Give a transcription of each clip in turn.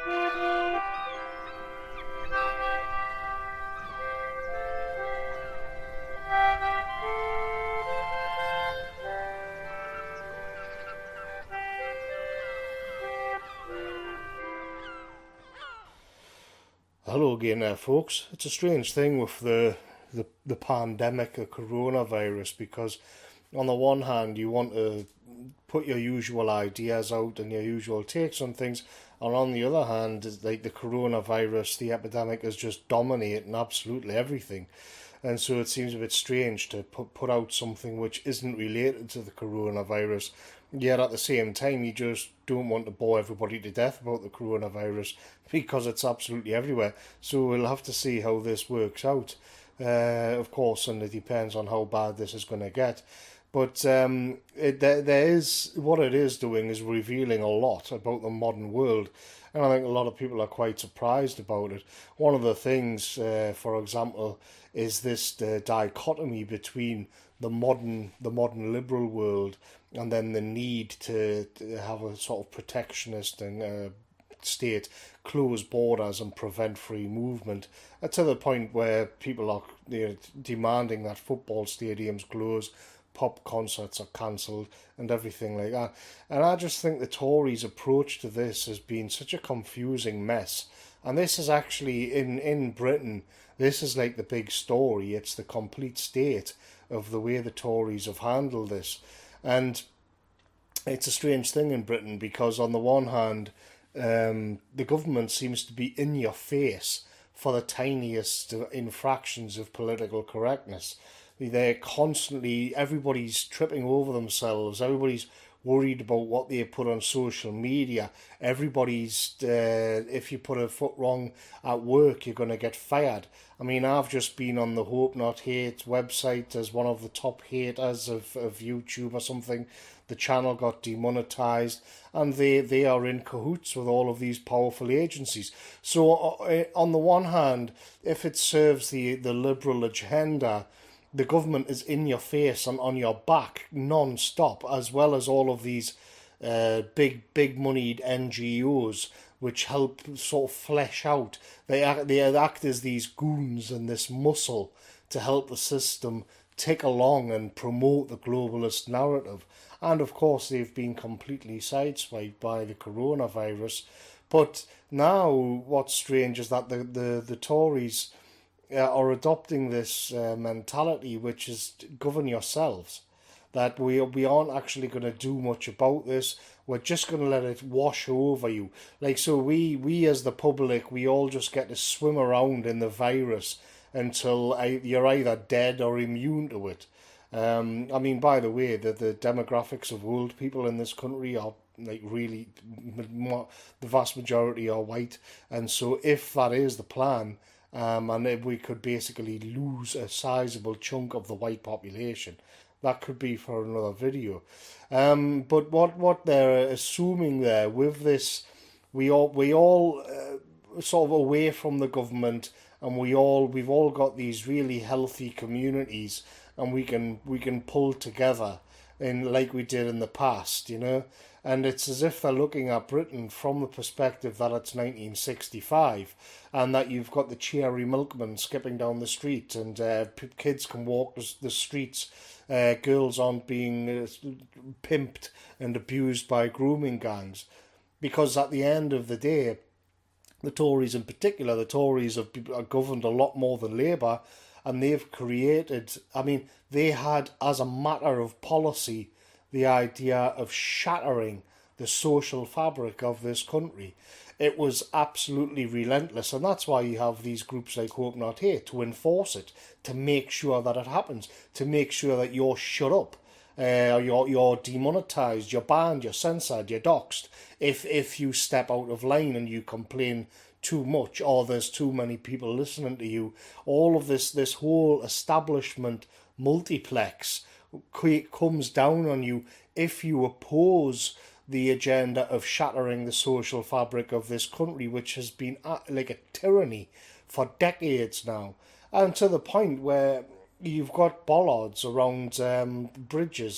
Hello again there, folks. It's a strange thing with the pandemic, the coronavirus, because on the one hand you want to put your usual ideas out and your usual takes on things, and on the other hand, it's like the coronavirus, the epidemic is just dominating absolutely everything. And so it seems a bit strange to put out something which isn't related to the coronavirus, yet at the same time you just don't want to bore everybody to death about the coronavirus because it's absolutely everywhere. So we'll have to see how this works out, of course, and it depends on how bad this is going to get. But there is, what it is doing is revealing a lot about the modern world, and I think a lot of people are quite surprised about it. One of the things, for example, is this dichotomy between the modern liberal world and then the need to have a sort of protectionist and state, close borders and prevent free movement, to the point where people are demanding that football stadiums close, pop concerts are cancelled and everything like that. And I just think the Tories' approach to this has been such a confusing mess. And this is actually, in Britain, this is like the big story. It's the complete state of the way the Tories have handled this. And it's a strange thing in Britain because on the one hand, the government seems to be in your face for the tiniest infractions of political correctness. They're constantly, everybody's tripping over themselves, everybody's worried about what they put on social media, everybody's, if you put a foot wrong at work, you're going to get fired. I mean, I've just been on the Hope Not Hate website as one of the top haters of YouTube or something. The channel got demonetized, and they are in cahoots with all of these powerful agencies. So on the one hand, if it serves the liberal agenda, the government is in your face and on your back non-stop, as well as all of these big moneyed NGOs which help sort of flesh out. They act as these goons and this muscle to help the system tick along and promote the globalist narrative. And of course they've been completely sideswiped by the coronavirus. But now what's strange is that the Tories are adopting this mentality, which is govern yourselves, that we aren't actually going to do much about this. We're just going to let it wash over you. Like, so we as the public, we all just get to swim around in the virus until you're either dead or immune to it. I mean, by the way, the demographics of old people in this country are like really, the vast majority are white. And so if that is the plan, and if we could basically lose a sizable chunk of the white population, that could be for another video. But what they're assuming there with this, we all sort of away from the government, and we've all got these really healthy communities, and we can pull together in like we did in the past, you know. And it's as if they're looking at Britain from the perspective that it's 1965 and that you've got the cheery milkman skipping down the street and kids can walk the streets, girls aren't being pimped and abused by grooming gangs. Because at the end of the day, the Tories in particular, the Tories are governed a lot more than Labour, and they've created, I mean, they had as a matter of policy the idea of shattering the social fabric of this country. It was absolutely relentless, and that's why you have these groups like Hope Not Hate to enforce it, to make sure that it happens, to make sure that you're shut up, you're demonetised, you're banned, you're censored, you're doxed. If you step out of line and you complain too much, or there's too many people listening to you, all of this whole establishment multiplex comes down on you if you oppose the agenda of shattering the social fabric of this country, which has been like a tyranny for decades now, and to the point where you've got bollards around bridges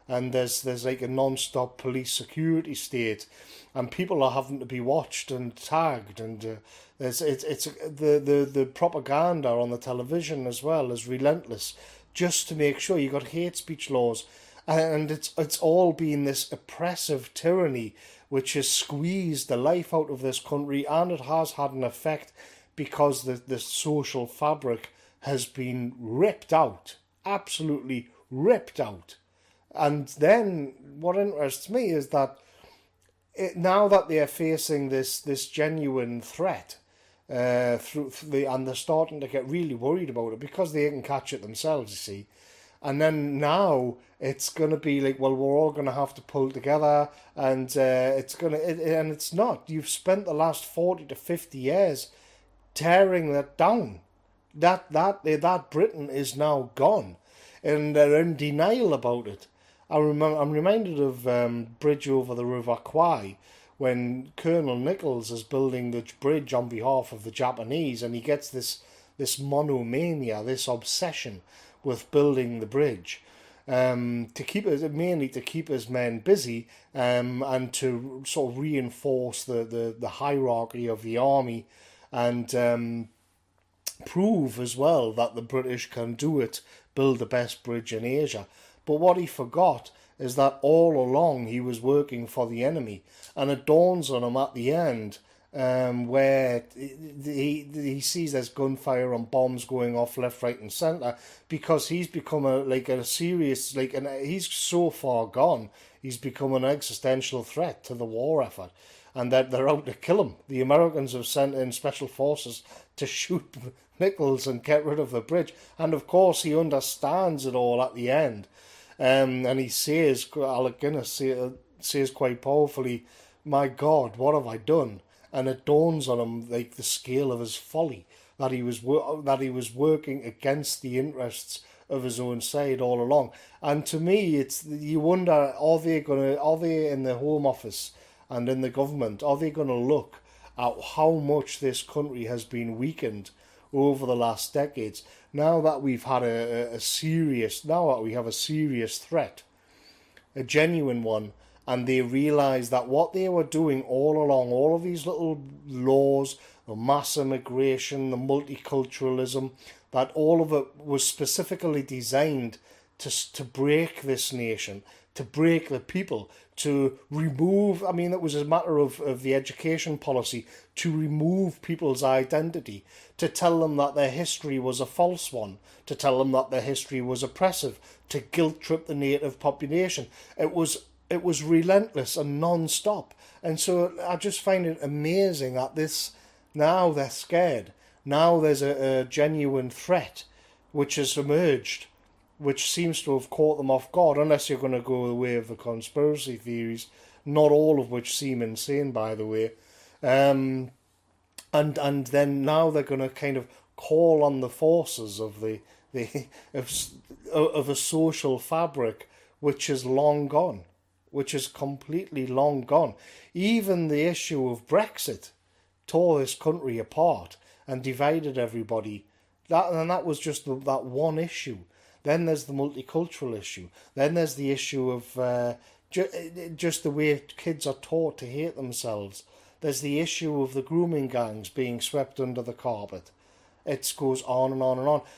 and there's like a non-stop police security state, and people are having to be watched and tagged, and it's the propaganda on the television as well is relentless, just to make sure you got hate speech laws, and it's all been this oppressive tyranny which has squeezed the life out of this country, and it has had an effect because the social fabric has been ripped out, absolutely ripped out. And then what interests me is that now that they are facing this genuine threat, and they're starting to get really worried about it because they can catch it themselves, you see. And then now it's going to be like, well, we're all going to have to pull together, and and it's not. You've spent the last 40 to 50 years tearing that down. That Britain is now gone, and they're in denial about it. I'm reminded of Bridge over the River Kwai, when Colonel Nichols is building the bridge on behalf of the Japanese, and he gets this monomania, this obsession with building the bridge, mainly to keep his men busy, and to sort of reinforce the hierarchy of the army, and prove as well that the British can do it, build the best bridge in Asia. But what he forgot is that all along he was working for the enemy, and it dawns on him at the end, where he sees there's gunfire and bombs going off left, right, and centre, because he's become he's so far gone. He's become an existential threat to the war effort, and that they're out to kill him. The Americans have sent in special forces to shoot Nichols and get rid of the bridge, and of course he understands it all at the end. And he says, Alec Guinness says quite powerfully, "My God, what have I done?" And it dawns on him like the scale of his folly, that he was working against the interests of his own side all along. And to me, you wonder, are they in the Home Office and in the government, are they going to look at how much this country has been weakened over the last decades? Now that we've had a serious threat, a genuine one, and they realise that what they were doing all along, all of these little laws, the mass immigration, the multiculturalism, that all of it was specifically designed to break this nation, to break the people, to remove, it was a matter of the education policy, to remove people's identity, to tell them that their history was a false one, to tell them that their history was oppressive, to guilt trip the native population. It was relentless and non-stop. And so I just find it amazing that now they're scared. Now there's a genuine threat which has emerged, which seems to have caught them off guard, unless you're going to go the way of the conspiracy theories, not all of which seem insane, by the way. And then now they're going to kind of call on the forces of of a social fabric which is long gone, which is completely long gone. Even the issue of Brexit tore this country apart and divided everybody. That was just that one issue. Then there's the multicultural issue. Then there's the issue of just the way kids are taught to hate themselves. There's the issue of the grooming gangs being swept under the carpet. It goes on and on and on.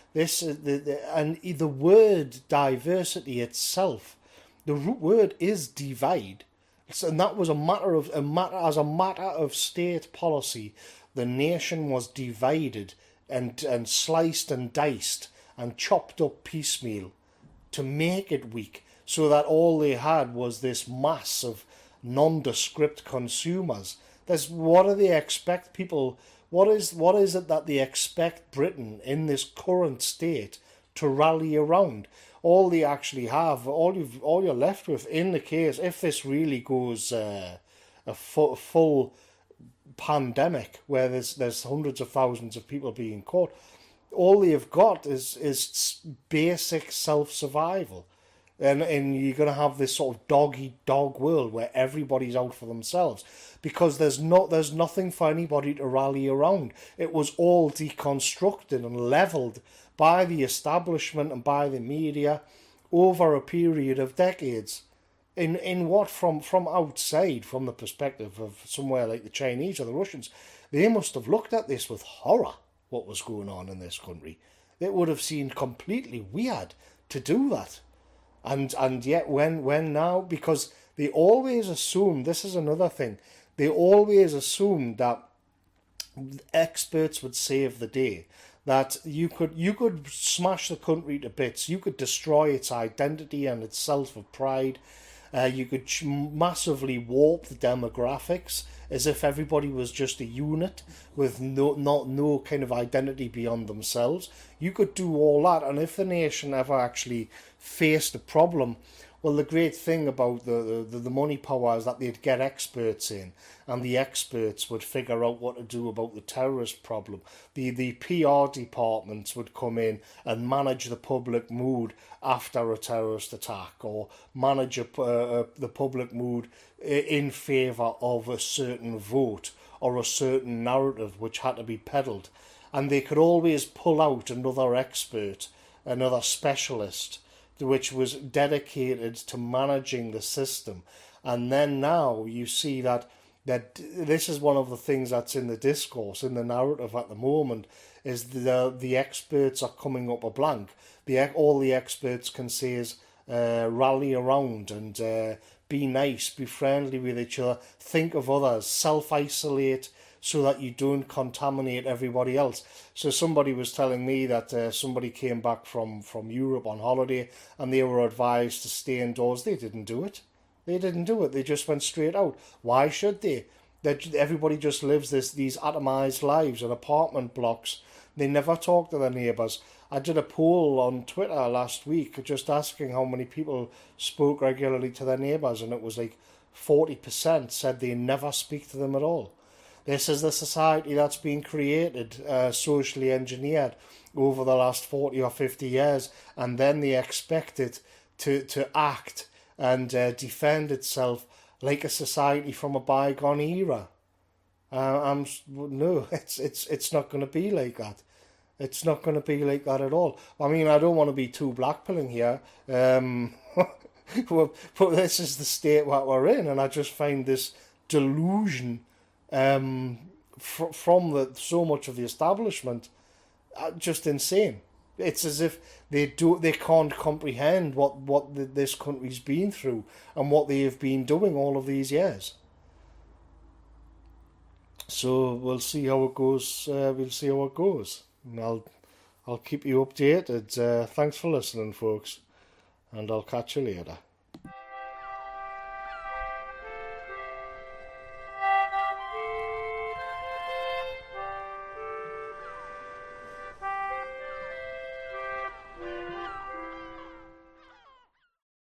The word diversity itself, the root word is divide. And that was as a matter of state policy, the nation was divided and sliced and diced and chopped up piecemeal to make it weak, so that all they had was this mass of nondescript consumers. What do they expect people? What is it that they expect Britain in this current state to rally around? All they actually have, all you're left with in the case, if this really goes a full pandemic where there's hundreds of thousands of people being caught, all they've got is basic self-survival. And you're going to have this sort of dog-eat-dog world where everybody's out for themselves, because there's nothing for anybody to rally around. It was all deconstructed and levelled by the establishment and by the media over a period of decades. in what from outside, from the perspective of somewhere like the Chinese or the Russians, they must have looked at this with horror, what was going on in this country. It would have seemed completely weird to do that. And yet when now, because they always assume, this is another thing, they always assumed that experts would save the day, that you could smash the country to bits, you could destroy its identity and its self of pride, you could massively warp the demographics as if everybody was just a unit with no kind of identity beyond themselves. You could do all that, and if the nation ever actually faced a problem, well, the great thing about the money power is that they'd get experts in, and the experts would figure out what to do about the terrorist problem. The PR departments would come in and manage the public mood after a terrorist attack, or manage the public mood in favour of a certain vote or a certain narrative which had to be peddled. And they could always pull out another expert, another specialist, which was dedicated to managing the system. And then now you see that this is one of the things that's in the discourse, in the narrative at the moment, is the experts are coming up a blank. All the experts can say is rally around and be nice, be friendly with each other, think of others, self-isolate, so that you don't contaminate everybody else. So somebody was telling me that somebody came back from Europe on holiday and they were advised to stay indoors. They didn't do it. They just went straight out. Why should they? Everybody just lives these atomized lives in apartment blocks. They never talk to their neighbours. I did a poll on Twitter last week just asking how many people spoke regularly to their neighbours, and it was like 40% said they never speak to them at all. This is the society that's been created, socially engineered over the last 40 or 50 years, and then they expect it to act and defend itself like a society from a bygone era. No, it's not going to be like that. It's not going to be like that at all. I mean, I don't want to be too blackpilling here, but this is the state that we're in, and I just find this delusion from so much of the establishment just insane. It's as if they can't comprehend what this country's been through and what they have been doing all of these years. So we'll see how it goes. And I'll keep you updated. Thanks for listening, folks, and I'll catch you later.